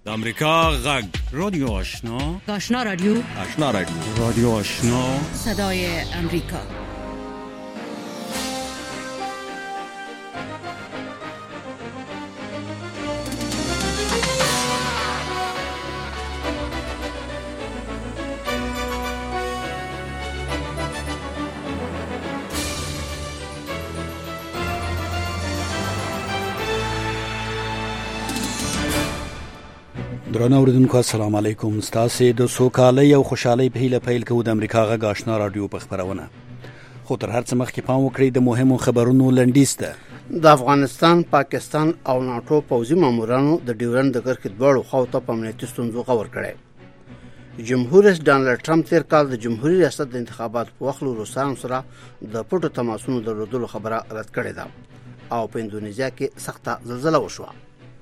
د امریکا غږ رادیو آشنا رادیو رادیو آشنا صدای امریکا. درنو اوریدونکو السلام علیکم. ستاسو د سوکالۍ او خوشحالۍ په هیله پیل کوو د امریکا غږ آشنا رادیو په خبرونه. خو تر هر څه مخکې پام وکړئ د مهمو خبرونو لنډیز ته. د افغانستان، پاکستان او ناتو پوځي مامورانو د ډیورند د کرښې دواړو خواو ته په امنیتي ستونزو خبر کړی. جمهور رئیس ډانلډ ټرمپ تیر کال د جمهوریت ریاست د انتخاباتو په وخت له روسانو سره د پټو تماسونو درلودلو خبره رد کړې ده او په اندونیزیا کې سخته زلزله وشوه.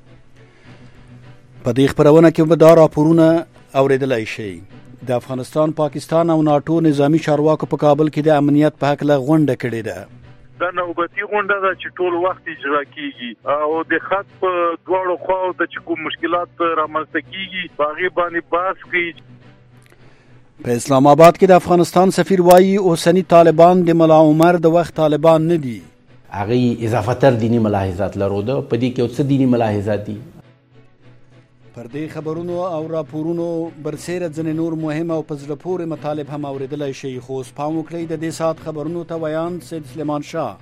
په دې خبرونه کې به دا راپورونه اوریدلای شي. د افغانستان، پاکستان او ناتو نظامی چارواکو په کابل کې د امنیت په حق له غونډه کړې ده. دا نوبتي غونډه ده چې ټول وخت اجرا کیږي او د خط په دواړو خواو د کوم مشکلات رامنځته کیږي باغی باندې بحث کوي. په اسلام آباد کې د افغانستان سفیر وایي اوسنی طالبان د ملا عمر د وخت طالبان نه دي. هغه اضافه تر دینی ملاحظات لرو ده. په دې کې څه دینی ملاحظات دي؟ پر دې خبرونو او راپورونو برسېره ځنې نور مهم او په زړه پورې مطالب هم اوریدلای شي. خو اوس پام وکړئ د دې ساعت خبرونو ته ویان سید سلیمان شاه.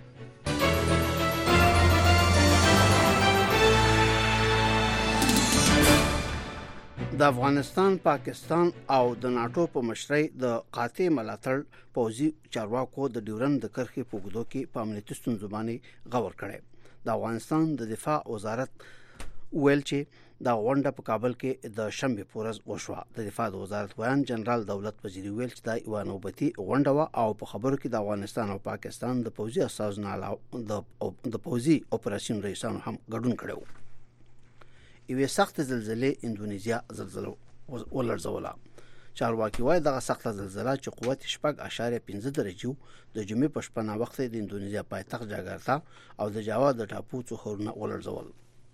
د افغانستان، پاکستان او د ناتو په مشرۍ د قاطع ملاتړ پوځي چارواکو د ډیورند د کرښې په اوږدو کې په امنیتي ستونزو باندې غور کړی. د افغانستان د دفاع وزارت ویل چې دا غونډه په کابل کې د شنبه پورز وشوه. د دفاع وزارت ویان جنرال دولت وزیری ویل چې دا یو نوبتي غونډه و او په خبرو کې د افغانستان او پاکستان د پوځي اساسونو علاوه د پوځي اپریشن رئیسانو هم ګډون کړو. یوه سخت زلزلې اندونیزیا زلزله ولړزوله. چارواکي وایي دغه سخت زلزله چې قوت 6.5 درجه د جمعې په شپه نا وخت د اندونیزیا پایتخت جاکارتا او د جاوا د ټاپو څخه ښارونه ولړزول.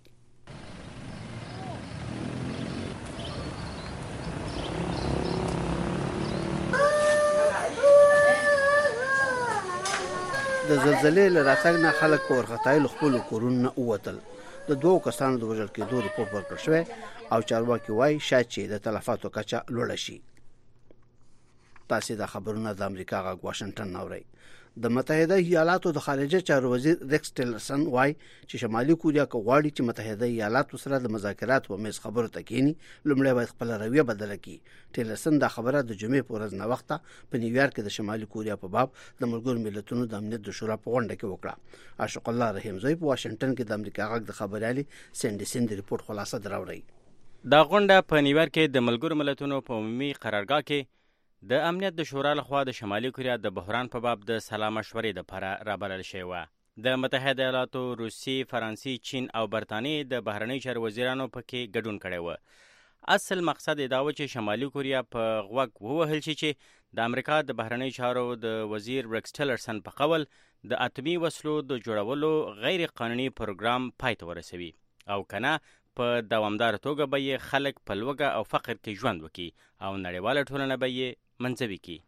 د زلزلې له راتګ نه خلک په ورختای له خپلو کورونو نه ووتل. د 2 کسانو د وژل کېدو رپورټ ورکړل شوی او چارواکي وایي شاید چې د تلفاتو کچه لوړه شي. تاسو د خبرونو د امریکا غږ واشنگټن اورئ. د متحده ایالاتو د خارجه چارو وزیر ریکس ټیلرسن وایي چې شمالي کوریا غواړي چې متحده ایالاتو سره د مذاکرات په میز خبرو ته کېني، لومړی باید خپل رویه بدله کړي. ټیلرسن دا خبره د جمعې په ورځ نه وخته په نیویارک کې د شمالي کوریا په باب د ملګرو ملتونو د امنیت د شورا په غونډه کې وکړه. عاشق الله رحیمزی په واشنگټن کې د امریکا غږ د خبريالي سینډي سیند ریپورت خلاصه دراوړي. دا غونډه په نیویارک کې د ملګرو ملتونو په عمومي قرارګاه کې د امنیت د شورا لخوا د شمالي کوریا د بحران په باب د سلا مشورې لپاره رابلل شوې وه. د متحده ایالاتو، روسیې، فرانسې، چین او برطانیې د بهرنیو چارو وزیرانو پکې ګډون کړی و. اصل مقصد دا و چې شمالي کوریا په غوږ ووهل شي چې د امریکا د بهرنیو چارو د وزیر ریکس ټیلرسن په قول د اتومي وسلو د جوړولو غیر قانوني پروګرام پای ته ورسوي او کنه په دوامدار توګه به یې خلک په لوږه او فقر کې ژوند وکړي او نړیواله ټولنه به یې منځوي کړي.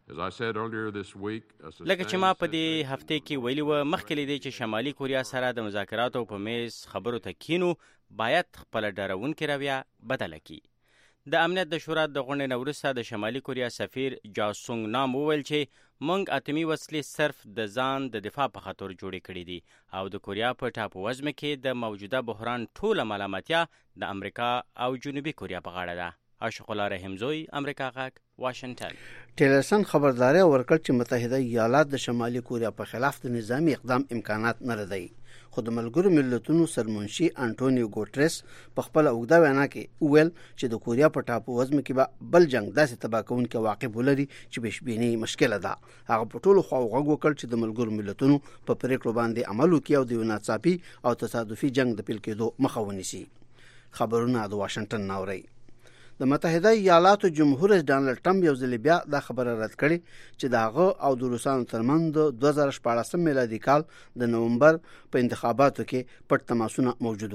لکه چې ما په دې هفته کې ویلي و، مخکې له دې چې شمالي کوریا سره د مذاکراتو په میز خبرو ته کینو باید خپله ډارونکې رویه بدله کړي. د امنیت د شورا د غونډې نه وروسته د شمالي کوریا سفیر جاسونګ نام وویل چې موږ اتومي وسلې صرف د ځان د دفاع په خاطر جوړې کړې دي او د کوریا په ټاپو وزمه کې د موجوده بحران ټوله ملامتیا د امریکا او جنوبي کوریا په غاړه ده. عاشق الله رحیمزی، امریکا غږ، واشنگټن. ټیلرسن خبرداري ورکړ چې متحده ایالات د شمالي کوریا په خلاف د نظامی اقدام امکانات نه لري. خو د ملګرو ملتونو سرمنشي انټونیو ګوټریس په خپل اوږده وینا کې ویل چې د کوریا په ټاپو وزمه کې به بل جنگ داسې تباه کوونکی واقع ولري چې بشبیني مشکله ده. هغه په ټولو خواو غږ وکړ چې د ملګرو ملتونو په پریکړو باندې عمل وکړي او د ناڅاپي او تصادفي جنگ د پیل کېدو مخه ونیسي. خبرونه د واشنگټن ناوري. د متحده ایالاتو جمهور رئیس ډانلډ ټرمپ یو ځل بیا دا خبره رد کړې چې دغه او د روسانو ترمنځ د 2014 میلادي کال د نومبر په انتخاباتو کې پټ تماسونه موجود وو.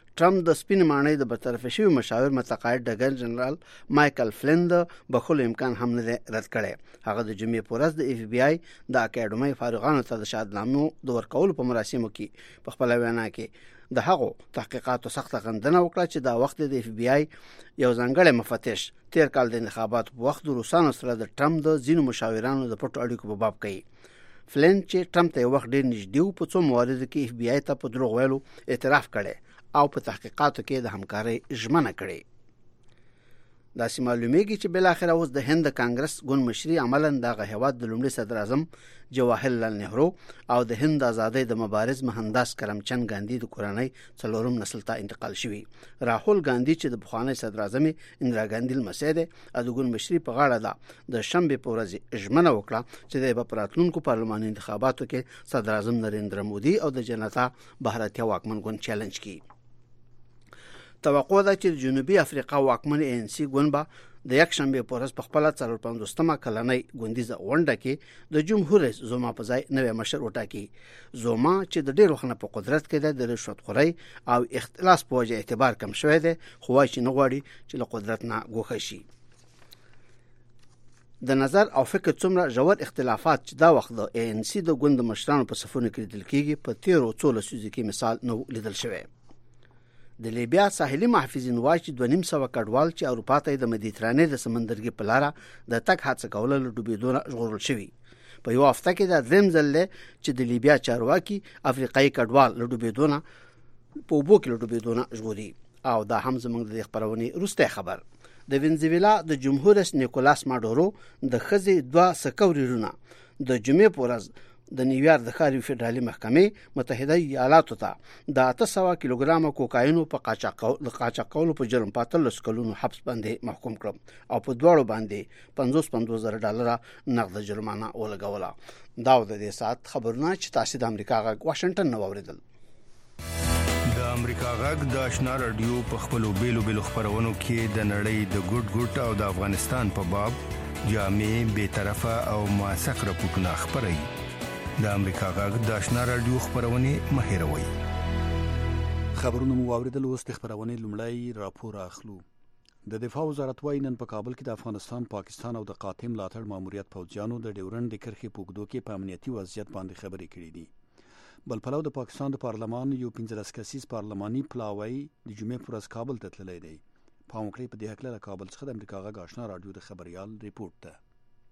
ټرمپ د سپین ماڼۍ د برطرف شوی مشاور متقاعد ډګر جنرال مایکل فلین د بخښلو امکان هم نه رد کړي. هغه د جمعې په ورځ د FBI د اکیډمۍ فارغانو ته د شهادتنامو د ورکولو په مراسمو کې په خپل وینا کې د هغو تحقیقاتو سخت غندنه وکړه چې دا وخت د FBI یو ځانګړی مفتش تیر کال د انتخاباتو په وخت د روسانو سره د ټرمپ د ځینو مشاورانو د پټو اړیکو په باب کوي. فلین چې ټرمپ ته وخت ډیر نږدې و په څو مواردو کې FBI ته په دروغ ویلو اعتراف کړي او په تحقیقاتو کې د همکارۍ ژمنه کړې. دا معلومیږي چې بل اخر اوس د هند کانګرس ګوند مشري عملاً د هیواد د لومړي صدر اعظم جواهرلال نهرو او د هند آزادۍ د مبارز مهنداس کرمچند ګاندھی د کورنۍ څلورم نسل ته انتقال شوی. راهول ګاندھی چې د پخوانی صدر اعظم اندرا ګاندھی لمسی دی د ګوند مشري په غاړه ده د شنبه په ورځ ژمنه وکړه چې د پراتلونکو پارلماني انتخاباتو کې صدر اعظم نریندرا مودي او د جنتا بهراتیا واکمن ګوند چیلنج کړي. توقع ده چې جنوبي افریقا واکمن ANC ګوند به د یک شنبه په ورځ په خپل 45مه کلنۍ ګوندیزه غونډه کې د جمهور رئیس زوما په ځای نوې مشر وټاکي. زوما چې د ډېر وخت په قدرت کې د رشوت خورۍ او اختلاس په وجه اعتبار کم شوی دی، خو وايي چې نه غواړي چې له قدرت نه ګوښه شي. د نظر او فکر څومره ژور اختلافات چې دا وخت د ANC د ګوند مشرانو په صفونو کې لیدل کېږي په 13 لسیزو کې مثال نو لیدل شوی. د لیبیا ساحلي محافظین وايي چې 2.5 کډوال چې اروپا ته د مدیترانې د سمندرګي په لار د تک حادثه کول له ډوبېدو نه ژغورل شوی. په یو هفته کې د دریم ځل چې د لیبیا چارواکي افریقایي کډوال له ډوبېدو نه په اوبو کې له ډوبېدو نه ژغوري. او دا هم زموږ د خبرونې وروستی خبر. د وینزویلا د جمهور رئیس نیکولاس ماډورو د خزې 2 سکوريرونه د جمعې په ورځ د نیویارک د ښاري فدرالي محکمې متحده ایالاتو ته د 800 کیلوګرام کوکاینو په قاچاقولو په جرم په 13 کلونو حبس باندې محکوم کړ او په دواړو باندې $50,000 نقد جرمانه ولګوله. دا د دې سات خبرونه چې تاسو د امریکا غږ واشنگټن نو اوریدل. د امریکا غږ د آشنا رادیو په خپلو بیلو خبرونو کې د نړۍ د ګډ او د افغانستان په باب جامع به طرفه او موثق راپورټونه خبري. د امریکا غږ د آشنا رادیو خبرونه مهیروي. خبرونه مو اوریدل. اوس د خبرونه لومړی راپور اخلو. د دفاع وزارت وايي نن په کابل کې د افغانستان، پاکستان او د قاتم ملاتړ ماموریت پوځیانو د ډیورند د کرښې په اوږدو کې په امنیتي وضعیت باندې خبرې کړې دي. بل پلو د پاکستان د پارلمان یو 15 کسیز پارلماني پلاوی د جمعې پر ورځ کابل ته تللی دی. په موقع په دې حق له کابل څخه د امریکا غږ آشنا رادیو د خبريال ریپورت ده.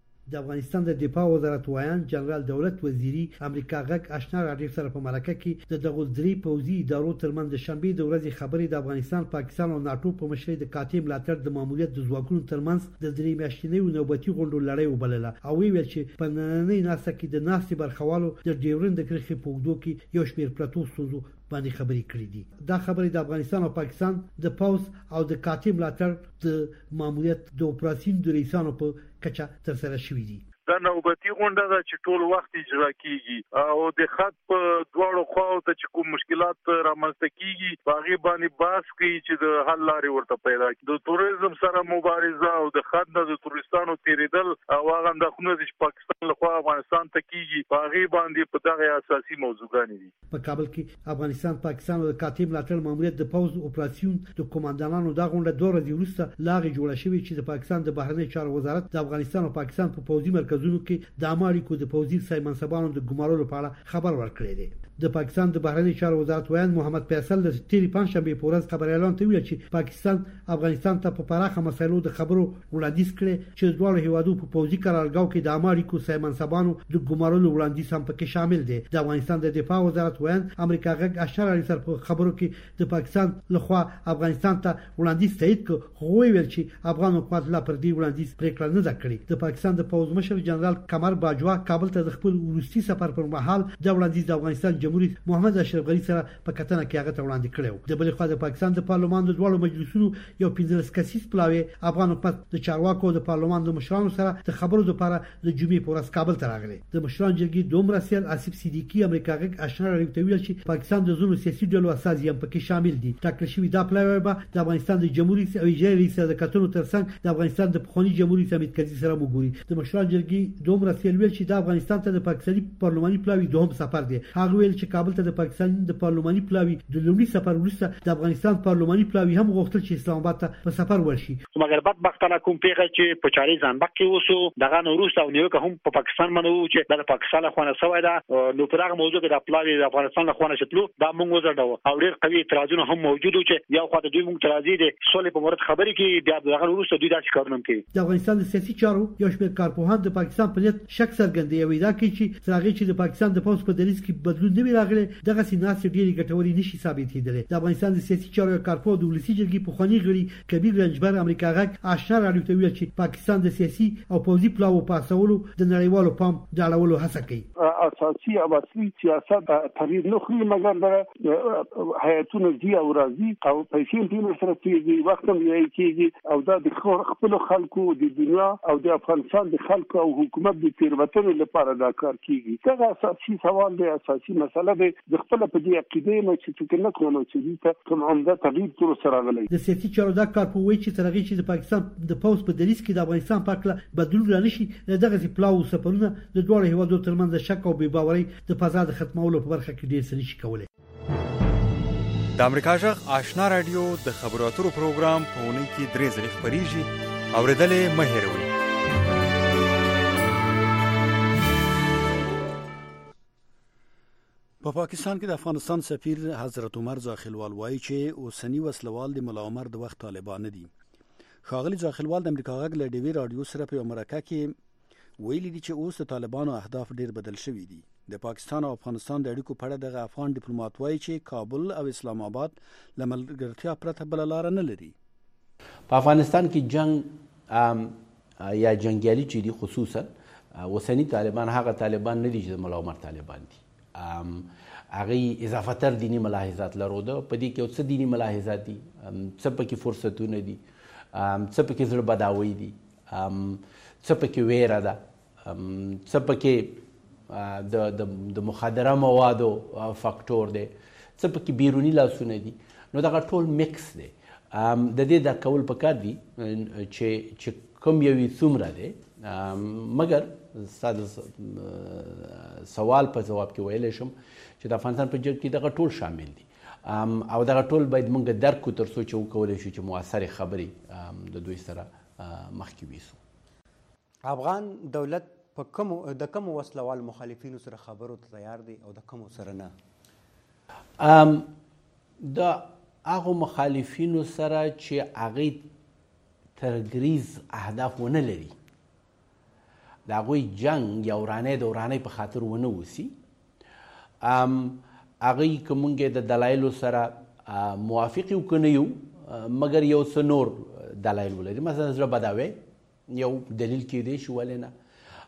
د افغانستان د دفاع وزارت وایان جنرال دولت وزیری امریکا غږ آشنا رادیو سره په مرکه کې د دغه درې پوځي ادارو ترمنځ د شنبه د ورځې خبرې د افغانستان، پاکستان او ناتو په مشرۍ د قاتم ملاتړ د ماموریت د ځواکونو ترمنځ د درې میاشتنۍ نوبتي غونډو لړۍ وبلله او ویل چې په نننۍ ناسه کې د ناستې برخوالو د ډیورند د کرښې په اوږدو کې یو شمېر پرتو ستونزو باندې خبرې کړې دي. دا خبرې د افغانستان او پاکستان د پوز او د قاتم ملاتړ د ماموریت د اپراسیون د رئیسانو په کچه ترسره شوې دي. دا نوبتي غونډه ده چې ټول وخت اجرا کیږي او د خط په دواړو خواو ته چې کوم مشکلات رامنځته کیږي هغه باندې باس کوي چې د حل لارې ورته پیدا کړي. د توریزم سره مبارزه او د خط نه د تورستانو تیریدل او هغه اندخونه چې پاکستان لخوا افغانستان ته کیږي هغه باندې په دغه اساسي موضوعګان دي. په کابل کې افغانستان، پاکستان او د قاتم ملاتړ ماموریت د پوز اپراسیون د کمانډانانو د غونډه 2 ورځې وروسته لاغې جوړه شوې چې د پاکستان د بهرنی چارو وزارت د افغانستان او پاکستان په پوزي مرکزونو کې د امریکو د پوزي سایمنسبانو د ګمارلو په اړه خبر ورکړی دی. د پاکستان د بهرنی چارو وزارت وایي محمد فیصل د تیری پنځشنبه په ورځ خبر اعلان ته ویل چې پاکستان افغانستان ته په پراخه مسایلو د خبرو وړاندیز کړي چې دواړو هیوادو په پوزي قرارګاو کې د امریکو سایمنسبانو د ګمارلو وړاندیز هم پکې شامل دي. د افغانستان د دفاع وزارت وایي امریکا غږ اشاره سره په خبرو کې د پاکستان لخوا افغانستان ته وړاندیز تایید کړ، خو ویل چې افغان حکومت لا پر دې وړاندیز پریکړه نه ده کړې. د پاکستان د پوز مشر جنرال قمر باجوا کابل ته د خپل وروستي سفر پر مهال د وړاندیز د افغانستان جمهوریت محمد اشرف غنی سره په کتنه کې هغه ته وړاندې کړو. د بل خوا د پاکستان د پارلمان د دوه مجلسونو یو 15 کسیز پلاوی افغان حکومت د چارواکو د پارلمان د مشرانو سره د خبرو لپاره د جمعې په ورځ کابل ته راغلی. د مشران جرګې دوم رسیل آصف صدیقی امریکا غږ آشنا رادیو ته ویل چې پاکستان د زونو سیاسي ډلو اساسي هم پکې شامل دي. ټاکل شوی دا پلاوی به د افغانستان د جمهوریت او اجرایي ریاست د کتنو ترڅنګ د افغانستان د پخوانی جمهوریت حمید کرزي سره وګوري. د مشران جرګې دوم رسیل ویل چې د افغانستان ته د پاکستاني پارلماني پلاوی دوم سفر دی. هغه ویل چې کابل ته د پاکستان د پارلماني پلاوی د لومړي سفر وروسته د افغانستان پارلماني پلاوی هم غوښتل چې اسلام آباد ته په سفر ورشي، مګر بدبختانه کوم پیغه چې په چاري ځانبک کې وسو دغه نوروز او نیوکه هم په پاکستان باندې چې د پاکستان خو نه سوی دا نو پر هغه موضوع کې د پلاوی د افغانستان خو نه شتلو دا موږ وزړو او ډېر قوي اعتراضونه هم موجود چې یو خاطر دوی موږ ترازی دي سولې په مورد خبرې کې بیا دغه وروسته دوی داسې کارونه کوي. د افغانستان د سیاسي چارو یو شمېر کارپوهان د پاکستان په نیت شک څرګندوي او دا کوي چې څنګه چې د پاکستان د پوز په دریځ کې بدلون نه وی راغلی دغه سیناسي ډېری ګټوري نشي ثابتېدلی. د افغانستان د سیاسي چارو کارپوه د ولسی جرګې په خواني غړي کبیر رنجبر امریکا غږ آشنا راډیو ته ویل چې پاکستان د سیاسي او پوځي پلاوو پاسولو د نړیوالو پام ډاړولو هڅه کوي. اساسي او اصلي سیاست تغییر نه خوري مګر د حیاتونو دی او راځي او پیسې دې سره کېږي وخت هم یې کېږي او دا د خپل خلکو د دنیا او د افغانستان د خلکو او حکومت د تیروتنې لپاره دا کار کېږي. دا اساسي سوال دی، اساسي مسله ده. د خپل په دې عقیده نه چې فکر نه کوم چې دې کوم عمده تغییر تر سره غلي. د سیاسي چارو دا کارپوه چې ترغی چې د پاکستان د پوز په دریځ کې د افغانستان په اړه بدلون رانشي دغه پلاو سفرونه د دوه هیوادو ترمنځ شک او بې باورۍ د فضا د ختمولو په برخه کې ډېر څه نشي کولای. د امریکا جغ آشنا رادیو د خبرو اترو پروګرام په اونۍ کې 3 ځله خبريږي اوریدلې مه هېروئ. په پاکستان کې د افغانستان سفیر حضرت عمر زاخلوال وایي چې اوسنی وسلوال د مولا عمر د وخت طالبان دي. ښاغلي زاخلوال د امریکا غږ له ډیوی رادیو سره په مرکه کې ویلي دي چې اوس د طالبانو اهداف ډیر بدل شوي دي. د پاکستان او افغانستان د اړیکو په اړه د افغان ډیپلوماټ وایي چې کابل او اسلام آباد له ملګرتیا پرته بل لار نه لري. په افغانستان کې جنگ یا جنگیالي چې دي خصوصا اوسنی طالبان هغه طالبان نه دي چې د مولا عمر طالبان دي. هغه اضافه تر دینی ملاحظات لرو. په دې کې څه دینی ملاحظات دي، څه پکې فرصتونه دي، څه پکې زړه بداوي دي، څه پکې ویره ده، څه پکې د مخدره موادو فاکتور دی، څه پکې بیرونی لاسونه دي. نو دغه ټول میکس دی. د دې درک کول پکار دي چې کوم یو څومره دی. مګر ساده سوال په جواب کې ویلی شم چې د افغانستان په جګ کې دغه ټول شامل دي او دغه ټول باید موږ درک کړو تر څو چې وکولی شو چې مؤثرې خبرې د دوی سره مخکې ویسو. افغان دولت د کوم وسلوال مخالفینو سره خبرو ته تیار دی او د کوم سره نه؟ د هغه مخالفینو سره چې هغه ترګریز اهداف ونه لري، د هغوی جنگ یا ورانۍ په خاطر ونه وسی، هغوی که موږ د دلایلو سره موافق یو که نه یو مګر یو څه نور دلایل ولري. مثلا زړه بداوی یو دلیل کیدی شي، ولې نه؟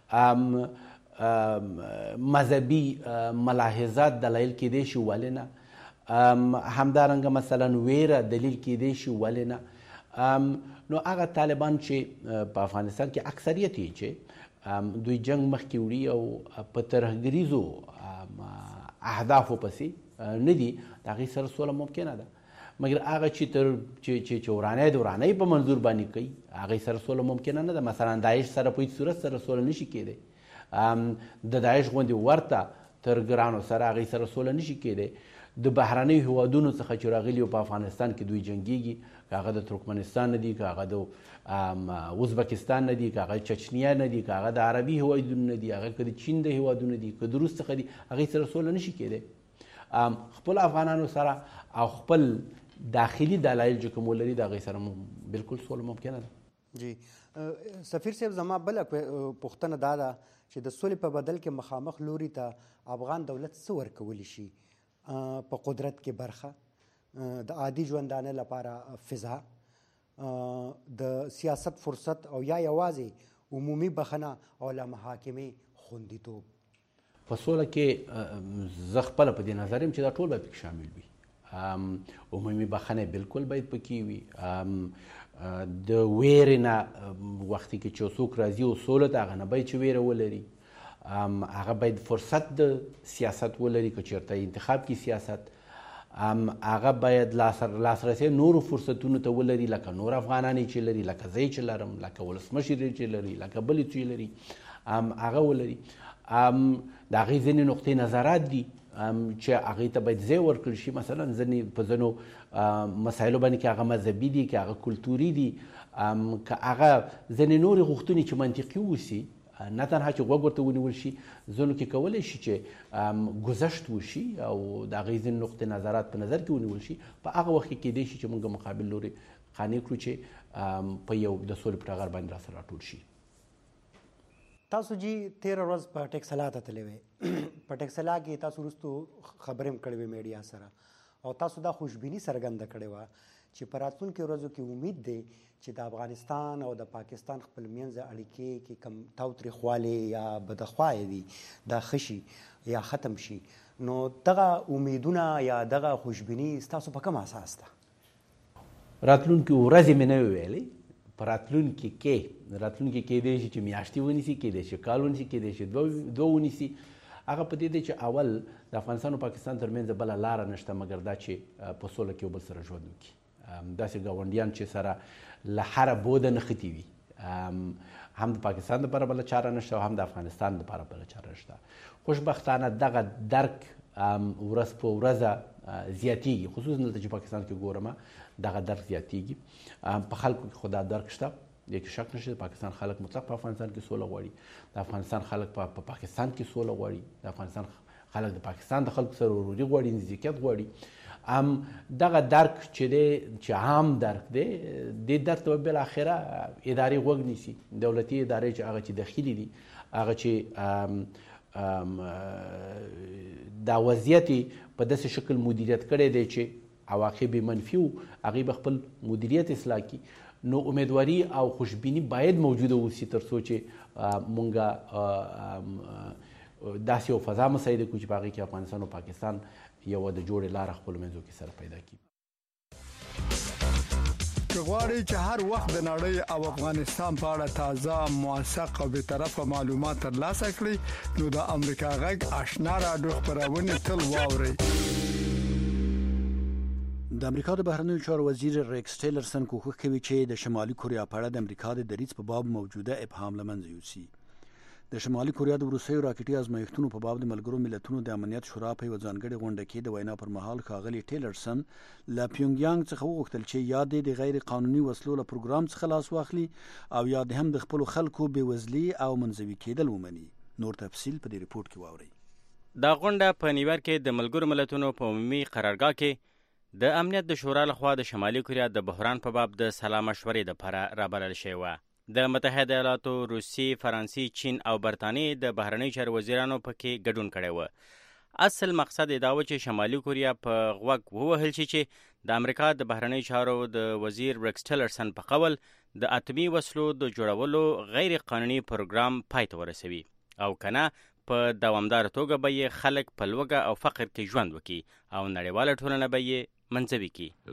مذهبي ملاحظات دلایل کیدی شي، ولې نه؟ همدارنګه مثلا ویره دلیل کیدی شي، ولې نه؟ نو هغه طالبان چې په افغانستان کې اکثریت یې چې دوی جنگ مخکې وړي او په ترهګریزو اهدافو پسې نه دي، د هغې سره سوله ممکنه ده. مګر هغه چې ورانۍ په منظور باندې کوي هغې سره سوله ممکنه نه ده. مثلا داعش سره په هیڅ صورت سره سوله نشي کیدی. د داعش غوندې ورته ترګرانو سره هغې سره سوله نشي کیدی. د بهرنیو هیوادونو څخه چې راغلي په افغانستان کې دوی جنګیږي، که هغه د ترکمنستان نه دي، که هغه د ازبکستان نه دي، که هغه چچنیا نه دي، که هغه د عربي هیوادونو نه دي، هغه که د چین د هیوادونو دي، که د روس څخه دي، هغې سره سوله نشي کیدی. خپل افغانانو سره او خپل داخلي دلایل چې کوم ولري د هغې سره بالکل سوله ممکنه ده. جی سفیر صاحب، زما بله پوښتنه دا ده چې د سولې په بدل کې مخامخ لوري ته افغان دولت څه ورکولی شي؟ په قدرت کې برخه، د عادي ژوندانه لپاره فضا، د سیاست فرصت او یا یوازې عمومي بخنه او له محاکمې خوندیتوب. په سوله کې زه خپله په دې نظر یم چې دا ټول باید پکې شامل وي. عمومي بخنه بالکل باید پکې وي. د ویرې نه وختي کې چې څوک راځي او سوله ته هغه نه باید چې ویره ولري. هغه باید فرصت د سیاست ولري، که چېرته انتخاب کې سیاست، هغه باید لاسرسی نورو فرصتونو ته ولري، لکه نور افغانان چې لري، لکه زه چې لرم، لکه ولسمشر چې لري، لکه بل چې لري، هغه ولري. د هغې ځینې نقطې نظرات دي چې هغه ته باید ځای ورکړل شي. مثلا ځینې په ځینو مسایلو باندې کې هغه مذهبي دي، کې هغه کلتوري دي، که هغه ځینې نورې غوښتنې چې منطقي اوسي، نه تنها چې غوږ ورته ونیول شي، ځینو کې کولی شي چې ګذشت وشي او د هغې ځینې نقطې نظرات په نظر کې ونیول شي. په هغه وخت کې کیدای شي چې موږ مقابل لوري قانع کړو چې په یو د سولې په ټغر باندې راسره راټول شي. تاسو جی 13 ورځ په ټیکسلا ته تللی وئ. په ټیکسلا کې تاسو وروستو خبرې هم کړې وې میډیا سره او تاسو دا خوشبیني څرګنده کړې وه چې په راتلونکو ورځو کې امید دی چې د افغانستان او د پاکستان خپل منځ اړیکې کې کم تاوتریخوالی یا بدخوایي دي دا ښه شي یا ختم شي. نو دغه امیدونه یا دغه خوشبیني ستاسو په کوم اساس ده؟ راتلونکي ورځې مې نه ویلې، په راتلونکي کې کیدای شي چې میاشتې ونیسي، کیدای شي کال ونیسي، کیدای شي دوه ونیسي. هغه په دې دی چې اول د افغانستان او پاکستان ترمنځ بله لاره نشته مګر دا چې په سوله کې یو بل سره ژوند وکړي. داسې ګاونډیان چې سره له هره بوده نښتي وي، هم د پاکستان دپاره بله چاره نشته او هم د افغانستان دپاره بله چاره نشته. خوشبختانه دغه درک ورځ په ورځه زیاتیږي، خصوصا دلته چې پاکستان کې ګورم دغه درک زیاتیږي. په خلکو کې خو دا درک شته، دې کې شک نشته. د پاکستان خلک مطلق په افغانستان کې سوله غواړي، د افغانستان خلک په پاکستان کې سوله غواړي، د افغانستان خلک د پاکستان د خلکو سره وروري غواړي، نزدېکت غواړي. دغه درک چې دی چې عام درک دی، دې درک ته بالاخره ادارې غوږ نیسي. دولتي ادارې چې هغه چې داخلي دي، هغه چې دا وضعیت په داسې شکل مدیریت کړی دی چې عواقب منفي و، هغې به خپل مدیریت اصلاح کړي. نو امیدواري او خوشبیني باید موجوده اوسي تر څو چې مونږ داسې یو فضا مساعده کړو چې په هغې کې افغانستان او پاکستان یوه د جوړې لاره خپلو منځو کې سره پیدا کړي. که غواړئ چې هر وخت د نړۍ او افغانستان په اړه تازه، موثق او بېطرفه معلومات ترلاسه کړئ نو د امریکا غږ آشنا راډیو خپرونې تل واورئ. د امریکا د بهرنیو چارو وزیر ریکس ټیلرسن کوښښ کوي چې د شمالي کوریا په اړه د امریکا د دریځ په باب موجوده ابهام له منځه یوسي. د شمالي کوریا د وروستیو راکټي ازمایښتونو په باب د ملګرو ملتونو د امنیت شورا په یوه ځانګړې غونډه کې د وینا پر مهال ښاغلي ټیلرسن له پیونګیانګ څخه وغوښتل چې یا د غیر قانوني وسلو له پروګرام څخه لاس واخلي او یا د هم د خپلو خلکو بېوزلي او منزوي کېدل ومني. نور تفصیل په دې رپورټ کې واورئ. دا غونډه په نیویارک کې د ملګرو ملتونو په عمومي قرارګاه کې د امنیت د شورا لخوا د شمالي کوریا د بحران په باب د سلا مشورې دپاره رابلل شوې وه. د متحده ایالاتو، روسیې، فرانسې، چین او برطانیې د بهرنیو چارو وزیرانو پکې ګډون کړی و. اصل مقصد یې دا و چې شمالي کوریا په غوږ ووهل شي چې د امریکا د بهرنیو چارو د وزیر ریکس ټیلرسن په قول د اتمي وسلو د جوړولو غیر قانوني پروګرام پای ته ورسوي او کنه په دوامداره توګه به یې خلک په لوږه او فقر کې ژوند وکړي او نړیواله ټولنه به یې منځوي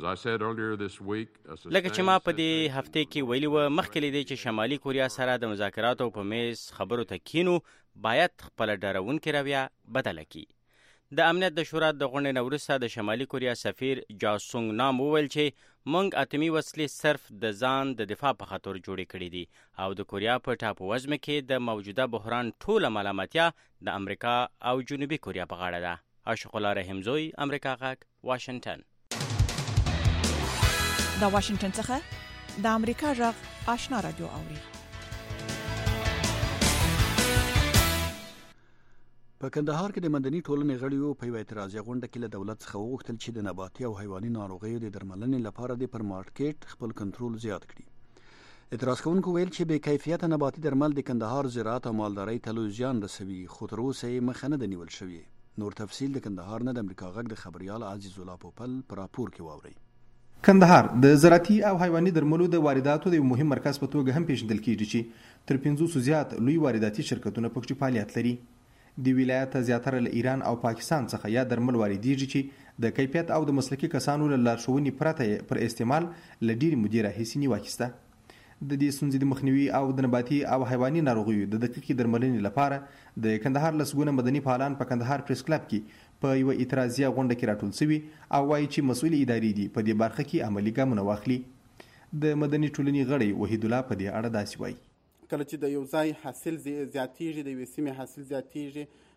کړي. لکه چې ما په دې هفته کې ویلي وه، مخکې له دې چې شمالي کوریا سره د مذاکراتو په میز خبرو ته کینو، باید خپله ډارونکې رویه بدله کړي. د امنیت د شورا د غونډې نه وروسته د شمالي کوریا سفیر جاسونګ نام وویل چې موږ اتمي وسلې صرف د ځان د دفاع په خاطر جوړې کړي دي او د کوریا په ټاپو وزمه کې د موجوده بحران ټوله ملامتیا د امریکا او جنوبي کوریا په غاړه ده. عاشق الله رحمزوی، امریکا غږ، واشنگټن. د واشنگټن څخه د امریکا غږ آشنا رادیو اوري. په کندهار کې د مدني ټولنې غړیو په یوه اعتراضي غونډه کې له دولت څخه وغوښتل چې د نباتي او حیواني ناروغیو د درملنې لپاره د پر مارکیټ خپل کنټرول زیات کړي. اعتراض کوونکو ویل چې بې کیفیته نباتي درمل د کندهار زراعت او مالدارۍ ته لوی زیان رسوي، خو تر اوسه یې مخه نه ده نیول شوې. نور تفصیل د کندهار نه د امریکا غږ د خبریال عزیز الله پوپل په راپور کې واورئ. کندهار د زراعتي او حیواني درملو د وارداتو د مهم مرکز په توګه هم پیژندل کیږي چې تر 500 زیات لوی وارداتي شرکتونه پکې فعالیت لري. د ولایت زیاتره له ایران او پاکستان څخه یا درمل واردېږي چې د کیفیت او د مسلکي کسانو له لارښوونې پرته پر استعمال له ډېرې مودې راهیسې نیوکه. د دې ستونزې د مخنیوي او د نباتي او حیواني ناروغیو د دقیقې درملنې لپاره د کندهار لسګونه مدني فعالان په کندهار پریس کلب کې په یو اعتراضیه غونډه کې راټول شوي او وایي چې مسؤل ادارې دي په دې برخه کې عملي ګامونه واخلي. د مدني ټولنې غړی وحید الله په دې اړه داسې وایي: کله چې د یو ځای حاصل زیاتیږي، د یوې سیمې حاصل زیاتیږي،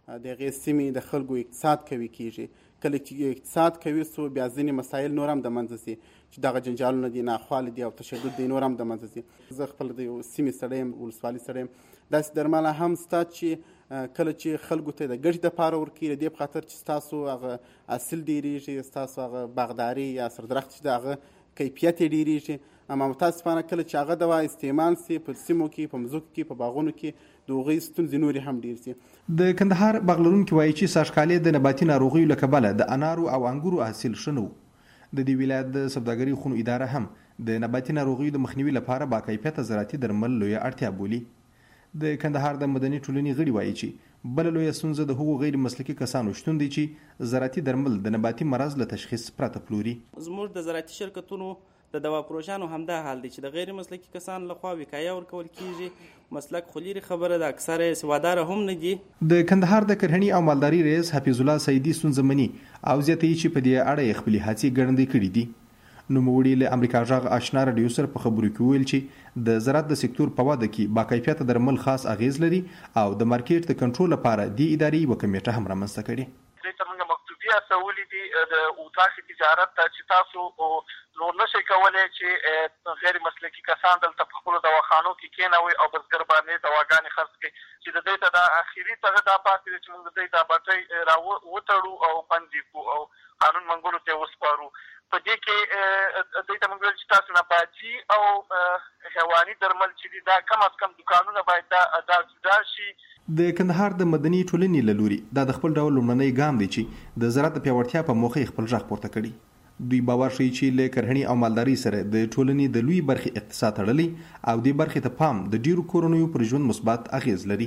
د غي سیمې د خلکو اقتصاد کوي کیږي. کله چې اقتصاد کوي سو بیا ځینې مسایل نور هم د منځ سي چې دغه جنجالونه دي ناخواله دي او تشدد دي نور هم د منځ سي. زه خپل د سیمې سړی یم ولسوالي سړی یم. داسې درمل هم ستا چې کله چې خلکو ته د ګټې دپاره ورکوي د دې په خاطر چې ستاسو هغه حاصل ډېرېږي ستاسو هغه باغداري یا سردرخت چې د هغه کیفیت یې ډېرېږي. اما متاسفانه کله چې هغه دوا استعمال سي په سیمو کې په مځکو کې په باغونو کې د هغوی ستونزې نورې هم ډېر سي. د کندهار باغ لرونکي وایي چې سږکال د نباتي ناروغیو له کبله د انارو او انګورو حاصل ښه نه و. د دې ولایت د سوداګرۍ خونو اداره هم د نباتي ناروغیو د مخنیوي لپاره باکیفیته زراعتي درمل لویه اړتیا بولي. د کندهار د مدني ټولنې غړي وایي چې بل لویه ستونزه د هغو غیر مسلکي کسانو شتون دی چې زراعتي درمل د نباتي مرض له تشخیص پرته پلوري. زموږ د زراعتي شرکتونو د دوا پروژانو همدا حال دی چې د غیر مسلکي کسانو لخوا وقایه ورکول کیږي. مسلک خو لري خبره د اکثره سوادار هم نه دي. د کندهار د کرهڼې او مالداري رئیس حفیظ الله سیدي ستونزه مني او زیاتوي چې په دې اړه خپلې هڅې ګړندۍ کړي دي. نوموړي له امریکا غږ آشنا رادیو سره په خبرو کې ویل چې د زراعت د سکتور په وده کې باکیفیته درمل خاص اغیز لري او د مارکیټ د کنټرول لپاره د ادارې یوه کمیټه هم رامنځته کړې. سوالي دي د اوتاخي تجارت ته چې تاسو نور نشئ کولی چې غیر مسلکي کسان دلته په خپلو دواخانو کې کېنوي او بزګر باندې دواګانې خرڅ کړي چې د دوی ته دا اخري څه دا پاتې دی چې موږ د دوی دا بټۍ راوتړو او بندي کړو او قانون منګولو ته وسپارو. په دې کې دوی ته موږ ویل چې تاسو نباتي او حیواني درمل چې دي دا کم از کم دوکانونه باید دا جدا شي. د کندهار د مدني ټولنې له لوري دا د خپل ډول لومړنی ګام دی چې د زراعت د پیاوړتیا په موخه خپل غږ پورته کړي. دوی باور ښیي چې له کرهڼې او مالدارۍ سره د ټولنې د لوی برخې اقتصاد تړلی او دې برخې ته پام د ډیرو کورنیو پر ژوند مثبت اغیز لري.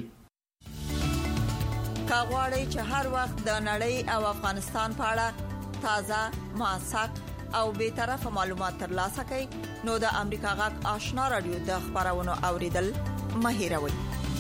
کاغوري چې هر وخت د نړۍ او افغانستان په اړه تازه موثق او به طرفه معلومات ترلاسه کړئ نو د امریکا غږ آشنا رادیو د خبرونو اوریدل مه هیروئ.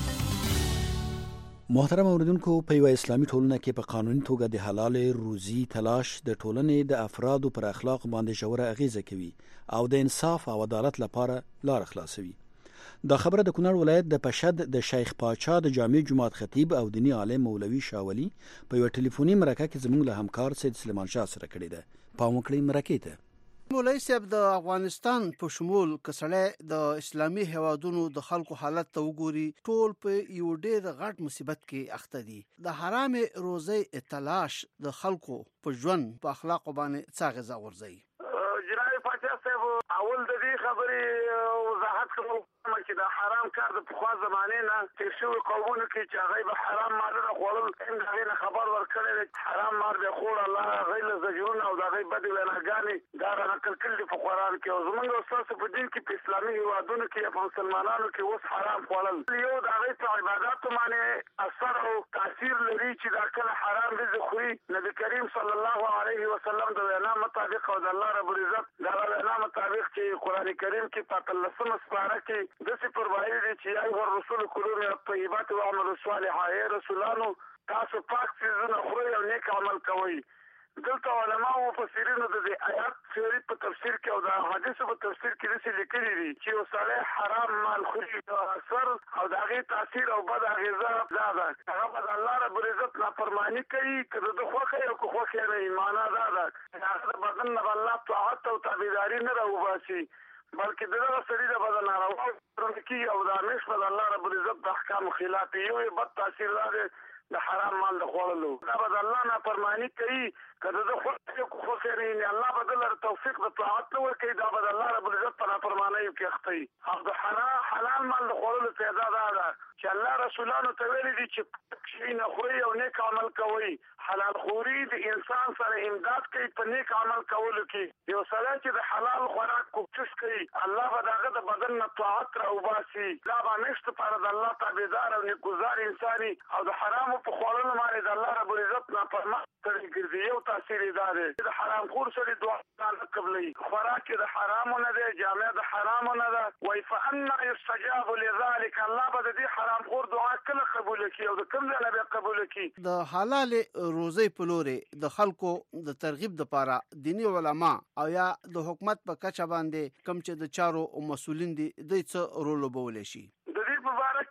محترم اوریدونکو په یو اسلامي ټولنه کې په قانوني توګه د حلال روزي تلاش د ټولنې د افرادو پر اخلاق باندې ژوره اغیزه کوي او د انصاف او عدالت لپاره لار خلاصوي. دا خبره د کونړ ولایت د پشد د شیخ پاچا د جامع جماعت خطیب او دینی عالم مولوي شاولی په یو ټلیفوني مرکه کې زموږ له همکار سید سلیمان شاه سره کړې ده. پام وکړئ مرکه ته. مولوی صاحب د افغانستان په شمول کسړه د اسلامي هوادونو د خلکو حالت ته وګوري ټول په یو ډېر غټ مصیبت کې اخته دي. د حرام روزي تلاش د خلکو په ژوند په اخلاق باندې څه غزا ورځي. جناب پاچا صاحب اول د دې خبرې وضاحت کوم چې د حرام کار د پخوا زمانه نه تیر شوی قومونو کې چې هغه به حرام مالونه خوړل څنګه نه خبر ورکړل حرام مال به خور الله غیر زجرون او د غیب بد ویناګانی دا نقل کړي په قران کې او زمونږ استاد په دین کې په اسلامي هیوادونو کې په مسلمانانو کې اوس حرام خوړل یو د غیب عبادت باندې اثر او تاثیر لري چې دا کله حرام رزق خوري نبی کریم صلی الله علیه وسلم د وینا مطابق او د الله رب العزت د وینا مطابق چې قران کریم کې په 13 سپاره کې د څه پروايي دي چې ایه رسول کولو نه طیبات او عمل صالح اے رسولانو تاسو پاک څه خوري او نیک عمل کوي. دلته علماء او مفسرین د دې آیات څخه په تفسیر کې او د حدیثو په تفسیر کې څه لیکلي دي چې وساله حرام مال خوري او اثر او د هغه تاثیر او بد غذا زاده هغه د الله رب العزت نافرمانی کوي کله د خوخه او خوخه نه ایمان زاده هغه بدن نه الله طاعت او تابعداري نه راوباسي بلکې دغه سړي د بدن ناروا ورته او د همیش په الله رب العزت د احکام خلاف یو بد تاثیر لري د حرام مال د خوړلو دا به الله نه پرمانی کوي کله د خو خیرې نه الله بدل توفیق د طاعت ورکړي دا به الله رب العزت په پرمانی کې اخته او د حلال مال د خوړلو پیدا ده چې الله رسولانو ته ویلي دي چې شي نه خوري او نیک عمل کوي. حلال خوري د انسان سره امداد کوي په نیک عمل کولو کې. یو سره چې د حلال خوراک کوشش کوي الله به داغه د بدن نه طاعت راوباسي دا به نشته پر د الله تابعدار او نیکوزار انساني او د حرام په خوړلو باندې د الله رب العزت نه پرمختګ ګرځي. یو تاثیر دی د حرام خور سره دعا نه قبلي خوراک د حرام نه دی جامع د حرام نه ده وای فانا يستجاب لذلك الله به دې حرام خور دعا کله قبول کړي او د کوم ځای به قبول کړي. د حلال روزي په لوري د خلکو د ترغیب لپاره دینی علما او یا د حکومت په کچه باندې کم چې د چارو مسولین دي د څه رول وبول شي. د دې په اړه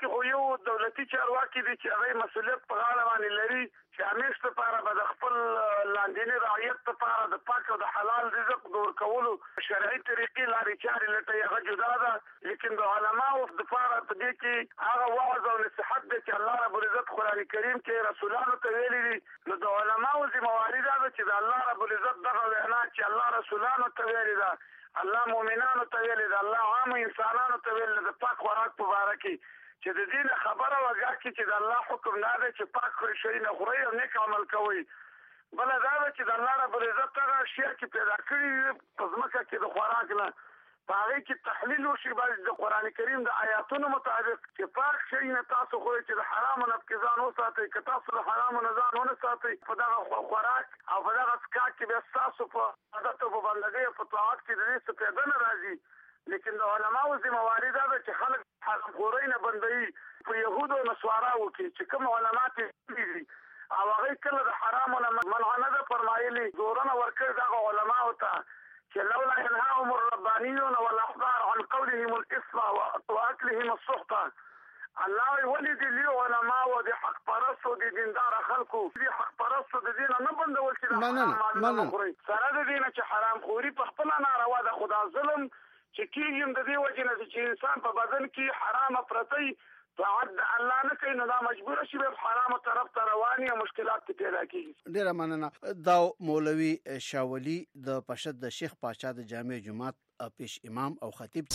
کې خو یو دولتي چارواکي دي چې هغه مسؤلیت په غاړه باندې لري چې همیشه لپاره به د خپل لاندینی رعیت لپاره د پاک او د حلال رزق د ورکولو شرعي طریقې لارې چارې لټوي، هغه جدا ده. لیکن د علماو لپاره په دې کې هغه وعظ او نصیحت دی چې الله رب العزت قرآن کریم کې رسولانو ته ویلي دي. نو د علماو ذمہواري ده چې د الله رب العزت دغه وینا چې الله رسولانو ته ویلي ده، الله مؤمنانو ته ویلي ده، الله عام انسانانو ته ویلي ده، د پاک خوراک په باره کې چې د دې نه خبره وګا کې چې د الله حکم نه دی چې پاک شي نه خورئ او نیک عمل کوئ. بله دا ده چې د الله رب العزت هغه اشیا چې پیدا کړي په ځمکه کې د خوراک نه په هغې کې تحلیل وشي باید د قرآن کریم د آیاتونو مطابق چې پاک شي نه تاسو خورئ چې د حرامو نه پکې ځان وساتئ، که تاسو د حرامو نه ځان ونه ساتئ په دغه خوراک او په دغه څښاک کې بیا ستاسو په عادت او په بندګۍ او په طاعت کې د دې څه پیدا نه راځي. لیکن د علماو ذمہواري دا ده چې خلک حرام خورۍ نه بندوي. په یهودو او نصاراو کې چې کوم علما تېرې دي او هغوی کله د حرامو نه منع نه ده فرمایلي، زورونه ورکړي دغه علماو ته چې لولا ينهاهم الربانيون والاحبار عن قولهم الاثم واكلهم السحت. الله ولې دې لوی علما او د حق پرستو د دیندار خلکو د حق پرستو د دین نه بندول چې د حرام خوري سره د دین چې حرام خوري په خپل ناروا ده. خدا ظلم چې کېږم د دې وجه نه چې انسان په بدن کې حرام پرتی طاعت الله نه کوي نو دا مجبور شي به حرام طرف ته رواني او مشکلات پیدا کیږي. ډیره مننه. دا مولوي شاولي د پشد د شیخ پاشا د جامع جماعت پیش امام او خطیب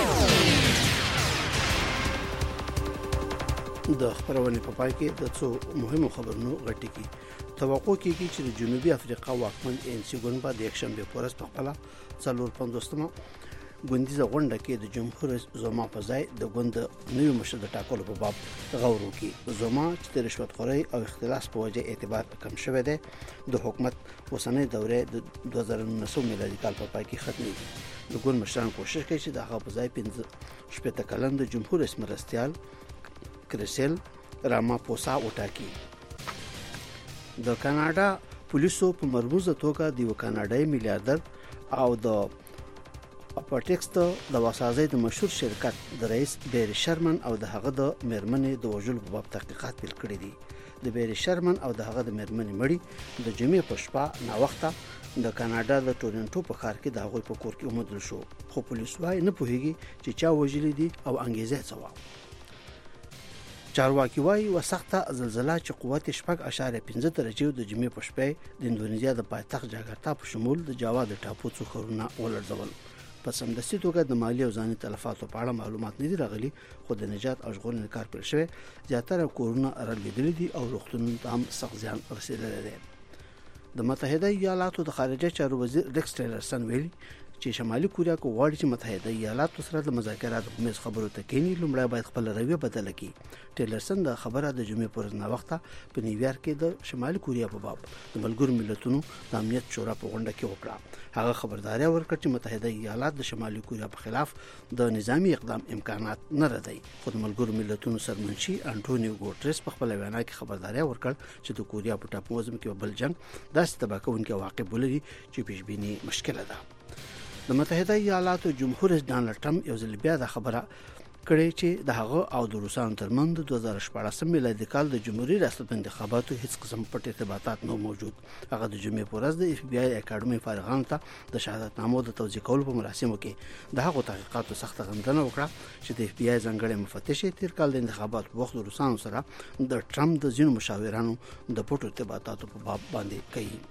د خبرونې په پای کې د څو مهمو خبرونو غټي کی توقع کیږي چې د جنوبي افریقا واکمن ANC ګوند په د یکشنبه پورس په خپل 450مه ګوندیزه غونډه کې د جمهور رئیس زوما په ځای د ګوند نوی مشر د ټاکلو په باب غور وکړي. زوما چې د رشوت خورۍ او اختلاس په وجه اعتبار کم شوی دی د حکومت اوسنۍ دوره د 2019 میلادي کال په پای کې ختمېږي. د ګوند مشران کوشش کوي چې د هغه په ځای 15 کلن د جمهور رئیس مرستیال کریسل راماپوسا وټاکي. د کاناډا پولیسو په مرموزه توګه د یو کاناډایي میلیارډر او د اپاټکس د وسازۍ د مشهور شرکت د رئیس بیری شرمن او د هغه د میرمنې د وژلو په باب تحقیقات پیل کړي دي. د بیری شرمن او د هغه د میرمنې مړی د جمعې په شپه ناوخته د کاناډا د ټورنټو په ښار کې د هغوی په کور کې وموندل شو، خو پولیس وايي نه پوهیږي چې چا وژلي دي او انګیزه څه وه. چارواکي وايي وسخته زلزلہ چې قوت 6.5 درجې د جمعې په شپه د اندونیزیا د پایتخت جاکارتا په شمول د جاوا د ټاپو څو ښارونه ولړزول. په سمدستي توګه د مالی او ځاني تلفاتو په اړه معلومات نه دي راغلي، خو د نجات او ژغورنې کار پیل شوی. زیاتره کورونه رالېدلي دي او روغتونونو ته هم سخت زیان رسېدلی دی. د متحده ایالاتو د خارجه چارو وزیر ریکس ټیلرسن ویلي چې شمالي کوریا کو غواړي چې متحده ایالاتو سره د مذاکراتو په میز خبرو ته کېني، لومړی باید خپل رویه بدله کړي. ټیلرسن د خبره د جمعې پر وخت په نیویارک کې د شمالي کوریا په باب د ملګرو ملتونو د امنیت شورا په غونډه کې وکړه. هغه خبرداري ورکړه چې متحده ایالات د شمالي کوریا په خلاف د نظامی اقدام امکانات نه لري. خو د ملګرو ملتونو سرمنشي انټونیو ګوټریس په خپل وینا کې خبرداري ورکړه چې د کوریا په ټاپووزم کې بل جنگ داسې تباکونکي عواقب ولري چې پیشبینی مشکله ده. د متحده ایالاتو جمهور رئیس ډانلډ ټرمپ یو ځل بیا د خبره کړې چې د هغه او د روسانو ترمنځ د 2014 میلادي کال د جمهوریت ریاست انتخاباتو هیڅ قسم پټ ارتباطات نه موجود. هغه د جمعې په ورځ د اف بی آی اکاډمي فارغانو ته د شهادتنامو د توزیع کولو په مراسمو کې د هغو تحقیقاتو سخته غندنه وکړه چې د اف بی آی ځانګړی مفتش تیر کال د انتخاباتو په وخت د روسانو سره د ټرمپ د ځینو مشاورانو د پټو ارتباطاتو په باب باندې کوي.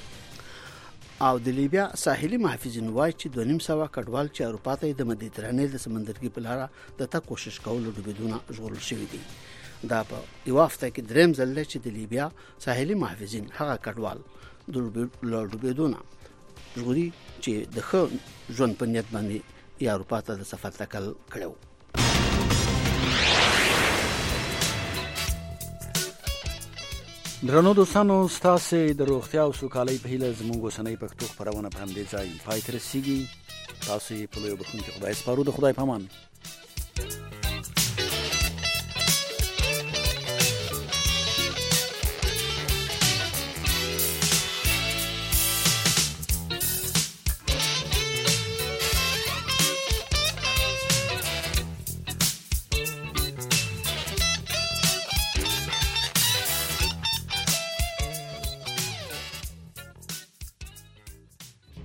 او د لیبیا ساحلي محافظین وایي چې 2.5 کډوال چې اروپا ته د مدیترانې د سمندرګي په لاره د تا کوشش کولو ډوبېدونه ژغورل شوي دي. دا په یو هفته کې دریم ځل دی چې د لیبیا ساحلي محافظین هغه کډوال د ډوبېدونه ژغوري چې د ښه ژوند په نیت باندې یا اروپا ته د سفر تکل کړو. درنو دوستانو، ستاسو د روغتیا او سوکالۍ په هیله زموږ اوسنۍ پښتو خپرونه په همدې ځای پای ته رسیږي. تاسو په لوی بخښونکي خدای سپارو. د خدای په امان.